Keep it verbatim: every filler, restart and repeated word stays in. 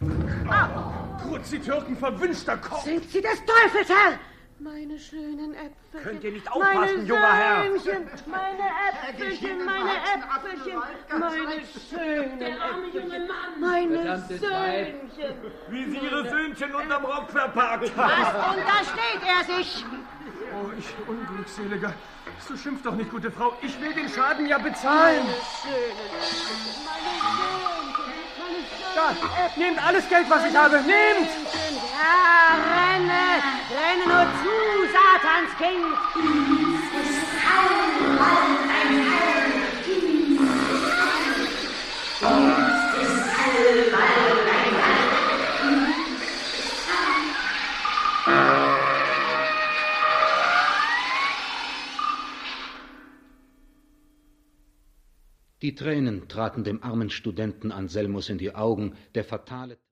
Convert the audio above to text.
Ah! Krutz, die Türken, verwünschter Kopf! Sind Sie des Teufels, Herr? Meine schönen Äpfelchen. Könnt ihr nicht aufpassen, junger Herr? Söhnchen, meine Äpfelchen, meine Äpfelchen, meine schönen Der arme junge Mann. Meine Verdammtes Söhnchen. Wie sie ihre Söhnchen unterm Rock verpackt. Was untersteht er sich? Oh, ich Unglückseliger. So schimpft doch nicht, gute Frau. Ich will den Schaden ja bezahlen. Meine schönen Äpfelchen, meine Söhnchen, meine schönen Da, nehmt alles Geld, was ich habe. Nehmt! Ja, renne, renne nur zu, Satans Kind. Die Tränen traten dem armen Studenten Anselmus in die Augen, der fatale